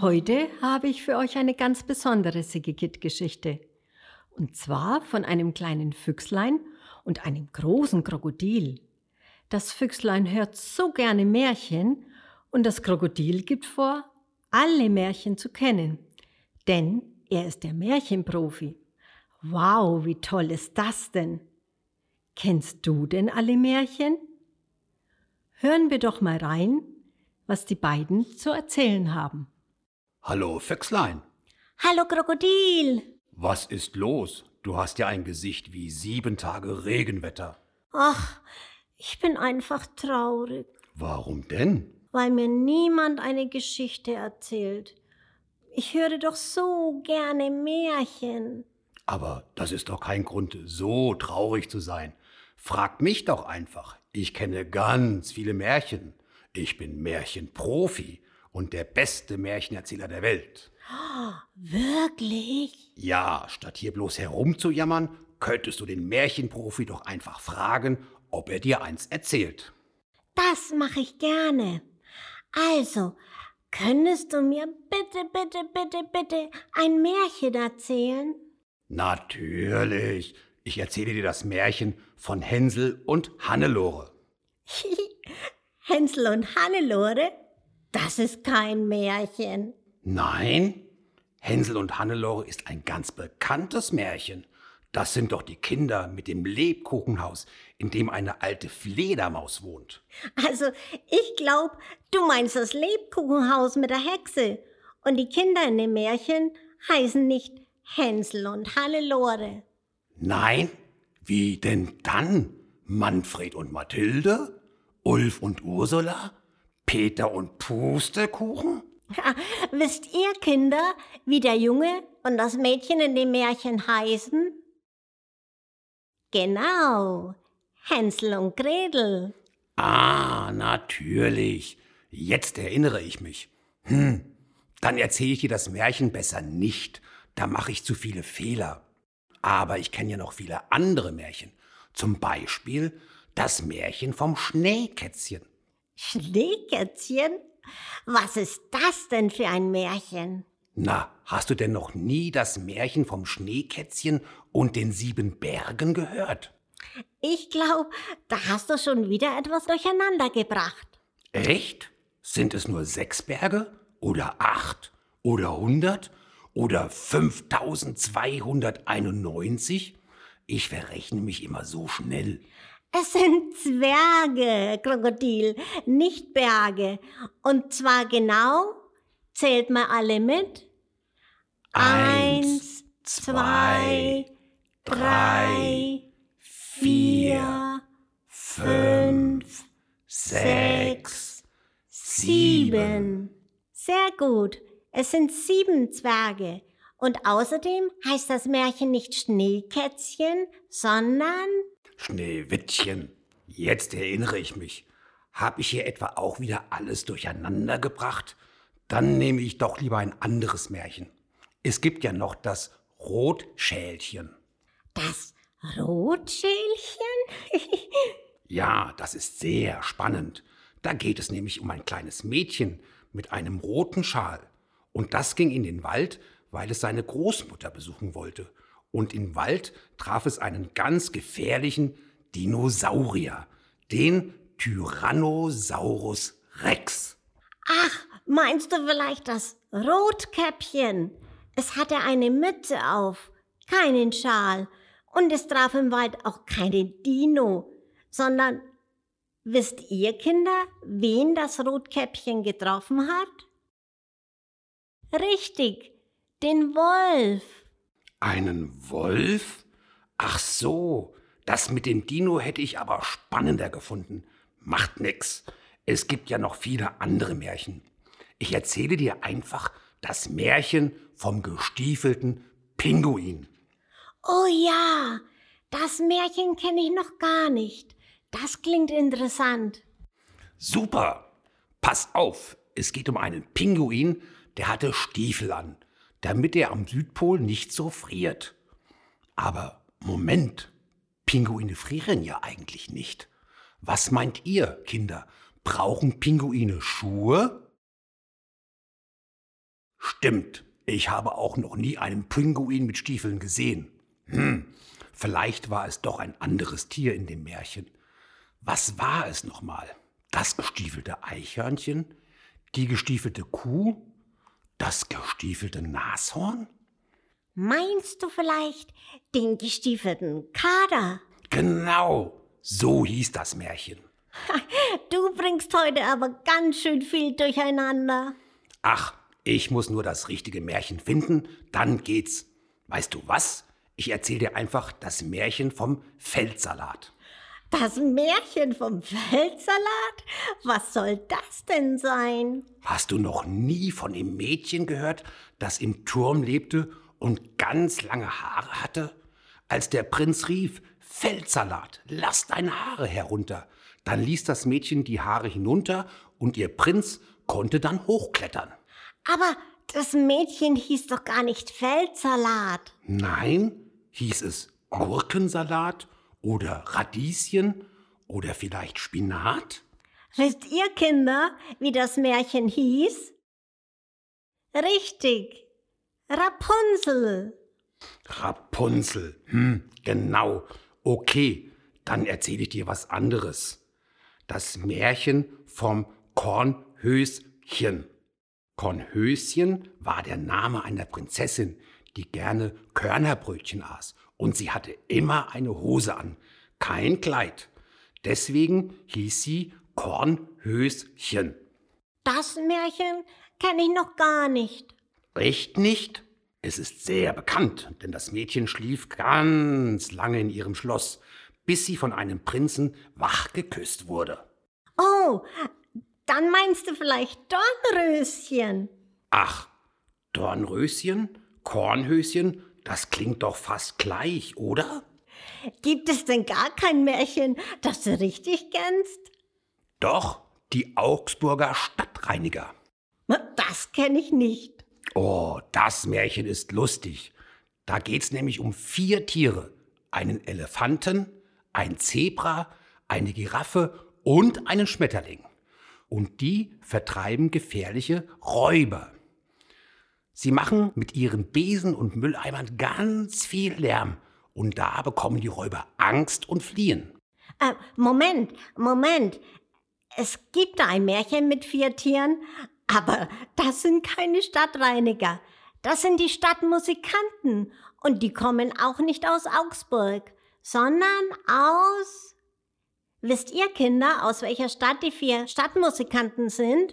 Heute habe ich für euch eine ganz besondere Siggekit-Geschichte. Und zwar von einem kleinen Füchslein und einem großen Krokodil. Das Füchslein hört so gerne Märchen und das Krokodil gibt vor, alle Märchen zu kennen. Denn er ist der Märchenprofi. Wow, wie toll ist das denn? Kennst du denn alle Märchen? Hören wir doch mal rein, was die beiden zu erzählen haben. Hallo Füchslein, Hallo Krokodil. was ist los? Du hast ja ein Gesicht wie 7 Tage Regenwetter. Ach, ich bin einfach traurig, Warum denn? weil mir niemand eine Geschichte erzählt. Ich höre doch so gerne Märchen. Aber das ist doch kein Grund, so traurig zu sein. Frag mich doch einfach. Ich kenne ganz viele Märchen. Ich bin Märchenprofi und der beste Märchenerzähler der Welt. Wirklich? Ja, statt hier bloß herumzujammern, könntest du den Märchenprofi doch einfach fragen, ob er dir eins erzählt. Das mache ich gerne. Also, könntest du mir bitte ein Märchen erzählen? Natürlich. Ich erzähle dir das Märchen von Hänsel und Hannelore. Hänsel und Hannelore? Das ist kein Märchen. Nein, Hänsel und Hannelore ist ein ganz bekanntes Märchen. Das sind doch die Kinder mit dem Lebkuchenhaus, in dem eine alte Fledermaus wohnt. Also, ich glaube, du meinst das Lebkuchenhaus mit der Hexe. Und die Kinder in dem Märchen heißen nicht Hänsel und Hannelore. Nein, wie denn dann? Manfred und Mathilde? Ulf und Ursula? Peter und Pustekuchen? Wisst ihr, Kinder, wie der Junge und das Mädchen in dem Märchen heißen? Genau, Hänsel und Gretel. Ah, natürlich. Jetzt erinnere ich mich. Dann erzähle ich dir das Märchen besser nicht. Da mache ich zu viele Fehler. Aber ich kenne ja noch viele andere Märchen. Zum Beispiel das Märchen vom Schneekätzchen. Schneekätzchen? Was ist das denn für ein Märchen? Na, hast du denn noch nie das Märchen vom Schneekätzchen und den 7 Bergen gehört? Ich glaube, da hast du schon wieder etwas durcheinander gebracht. Echt? Sind es nur 6 Berge? Oder 8? Oder 100? Oder 5291? Ich verrechne mich immer so schnell. Es sind Zwerge, Krokodil, nicht Berge. Und zwar genau, zählt mal alle mit. 1, 2, 3, 4, 5, 6, 7. Sehr gut. Es sind 7 Zwerge. Und außerdem heißt das Märchen nicht Schneekätzchen, sondern... Schneewittchen, jetzt erinnere ich mich. Hab ich hier etwa auch wieder alles durcheinander gebracht? Dann nehme ich doch lieber ein anderes Märchen. Es gibt ja noch das Rotschälchen. Das Rotschälchen? Ja, das ist sehr spannend. Da geht es nämlich um ein kleines Mädchen mit einem roten Schal. Und das ging in den Wald, weil es seine Großmutter besuchen wollte. Und im Wald traf es einen ganz gefährlichen Dinosaurier, den Tyrannosaurus Rex. Ach, meinst du vielleicht das Rotkäppchen? Es hatte eine Mütze auf, keinen Schal. Und es traf im Wald auch keine Dino, sondern wisst ihr, Kinder, wen das Rotkäppchen getroffen hat? Richtig, den Wolf. Einen Wolf? Ach so, das mit dem Dino hätte ich aber spannender gefunden. Macht nix. Es gibt ja noch viele andere Märchen. Ich erzähle dir einfach das Märchen vom gestiefelten Pinguin. Oh ja, das Märchen kenne ich noch gar nicht. Das klingt interessant. Super! Pass auf, es geht um einen Pinguin, der hatte Stiefel an, damit er am Südpol nicht so friert. Aber Moment, Pinguine frieren ja eigentlich nicht. Was meint ihr, Kinder? Brauchen Pinguine Schuhe? Stimmt, ich habe auch noch nie einen Pinguin mit Stiefeln gesehen. Vielleicht war es doch ein anderes Tier in dem Märchen. Was war es nochmal? Das gestiefelte Eichhörnchen? Die gestiefelte Kuh? Das gestiefelte Nashorn? Meinst du vielleicht den gestiefelten Kater? Genau, so hieß das Märchen. Du bringst heute aber ganz schön viel durcheinander. Ach, ich muss nur das richtige Märchen finden, dann geht's. Weißt du was? Ich erzähle dir einfach das Märchen vom Feldsalat. Das Märchen vom Feldsalat? Was soll das denn sein? Hast du noch nie von dem Mädchen gehört, das im Turm lebte und ganz lange Haare hatte? Als der Prinz rief, Feldsalat, lass deine Haare herunter, dann ließ das Mädchen die Haare hinunter und ihr Prinz konnte dann hochklettern. Aber das Mädchen hieß doch gar nicht Feldsalat. Nein, hieß es Gurkensalat oder Radieschen oder vielleicht Spinat? Wisst ihr, Kinder, wie das Märchen hieß? Richtig, Rapunzel. Rapunzel, genau. Okay, dann erzähle ich dir was anderes. Das Märchen vom Kornhöschen. Kornhöschen war der Name einer Prinzessin, die gerne Körnerbrötchen aß. Und sie hatte immer eine Hose an, kein Kleid. Deswegen hieß sie Kornhöschen. Das Märchen kenne ich noch gar nicht. Echt nicht? Es ist sehr bekannt, denn das Mädchen schlief ganz lange in ihrem Schloss, bis sie von einem Prinzen wach geküsst wurde. Oh, dann meinst du vielleicht Dornröschen. Ach, Dornröschen, Kornhöschen, das klingt doch fast gleich, oder? Gibt es denn gar kein Märchen, das du richtig kennst? Doch, die Augsburger Stadtreiniger. Das kenne ich nicht. Oh, das Märchen ist lustig. Da geht's nämlich um 4 Tiere. Einen Elefanten, ein Zebra, eine Giraffe und einen Schmetterling. Und die vertreiben gefährliche Räuber. Sie machen mit ihren Besen und Mülleimern ganz viel Lärm. Und da bekommen die Räuber Angst und fliehen. Moment. Es gibt da ein Märchen mit 4 Tieren, aber das sind keine Stadtreiniger. Das sind die Stadtmusikanten. Und die kommen auch nicht aus Augsburg, sondern aus... Wisst ihr, Kinder, aus welcher Stadt die 4 Stadtmusikanten sind?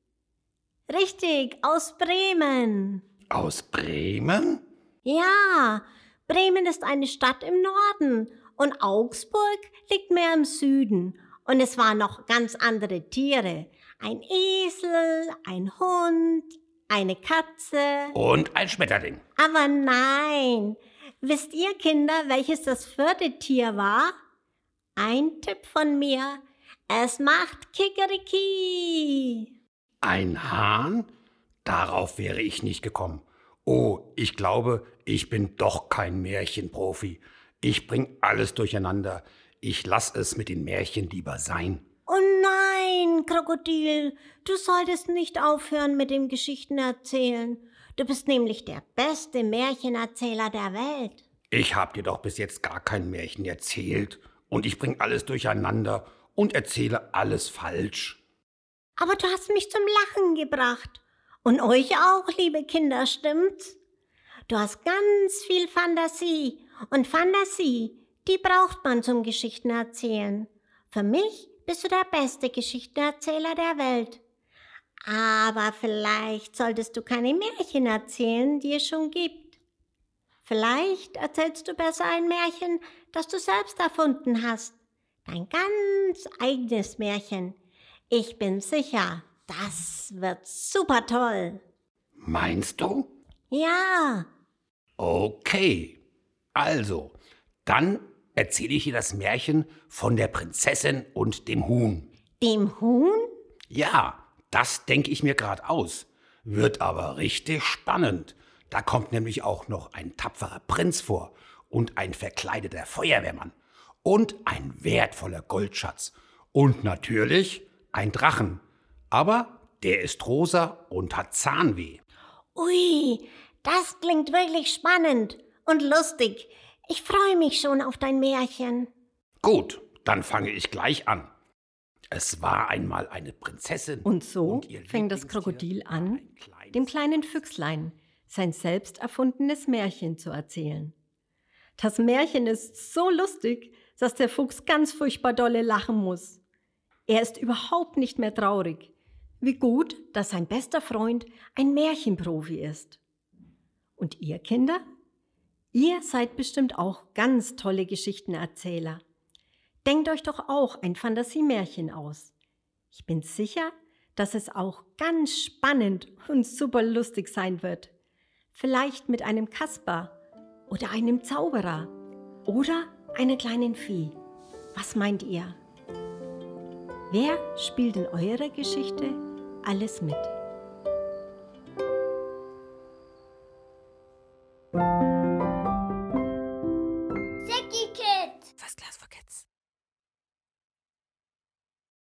Richtig, aus Bremen. Aus Bremen? Ja, Bremen ist eine Stadt im Norden und Augsburg liegt mehr im Süden. Und es waren noch ganz andere Tiere. Ein Esel, ein Hund, eine Katze. Und ein Schmetterling. Aber nein. Wisst ihr, Kinder, welches das 4. Tier war? Ein Tipp von mir. Es macht Kikeriki. Ein Hahn? Darauf wäre ich nicht gekommen. Oh, ich glaube, ich bin doch kein Märchenprofi. Ich bring alles durcheinander. Ich lass es mit den Märchen lieber sein. Oh nein, Krokodil, du solltest nicht aufhören mit dem Geschichtenerzählen. Du bist nämlich der beste Märchenerzähler der Welt. Ich hab dir doch bis jetzt gar kein Märchen erzählt. Und ich bring alles durcheinander und erzähle alles falsch. Aber du hast mich zum Lachen gebracht. Und euch auch, liebe Kinder, stimmt's? Du hast ganz viel Fantasie. Und Fantasie, die braucht man zum Geschichtenerzählen. Für mich bist du der beste Geschichtenerzähler der Welt. Aber vielleicht solltest du keine Märchen erzählen, die es schon gibt. Vielleicht erzählst du besser ein Märchen, das du selbst erfunden hast. Dein ganz eigenes Märchen. Ich bin sicher, das wird super toll. Meinst du? Ja. Okay. Also, dann erzähle ich dir das Märchen von der Prinzessin und dem Huhn. Dem Huhn? Ja, das denke ich mir gerade aus. Wird aber richtig spannend. Da kommt nämlich auch noch ein tapferer Prinz vor und ein verkleideter Feuerwehrmann und ein wertvoller Goldschatz und natürlich ein Drachen. Aber der ist rosa und hat Zahnweh. Ui, das klingt wirklich spannend und lustig. Ich freue mich schon auf dein Märchen. Gut, dann fange ich gleich an. Es war einmal eine Prinzessin. Und so ihr fing das Lieblingstier Krokodil war an, ein kleines dem kleinen Füchslein sein selbst erfundenes Märchen zu erzählen. Das Märchen ist so lustig, dass der Fuchs ganz furchtbar dolle lachen muss. Er ist überhaupt nicht mehr traurig. Wie gut, dass sein bester Freund ein Märchenprofi ist. Und ihr Kinder? Ihr seid bestimmt auch ganz tolle Geschichtenerzähler. Denkt euch doch auch ein Fantasiemärchen aus. Ich bin sicher, dass es auch ganz spannend und super lustig sein wird. Vielleicht mit einem Kasper oder einem Zauberer oder einer kleinen Fee. Was meint ihr? Wer spielt in eurer Geschichte alles mit?